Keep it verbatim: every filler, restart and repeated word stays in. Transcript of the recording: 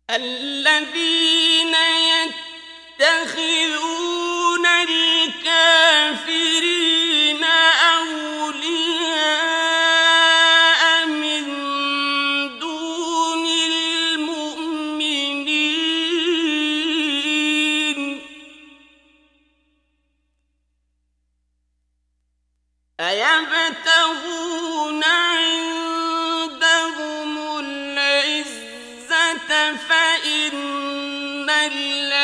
الذين يتخذون الكافرين أولياء من دون المؤمنين أيبتغون عندهم العزة فإن الذين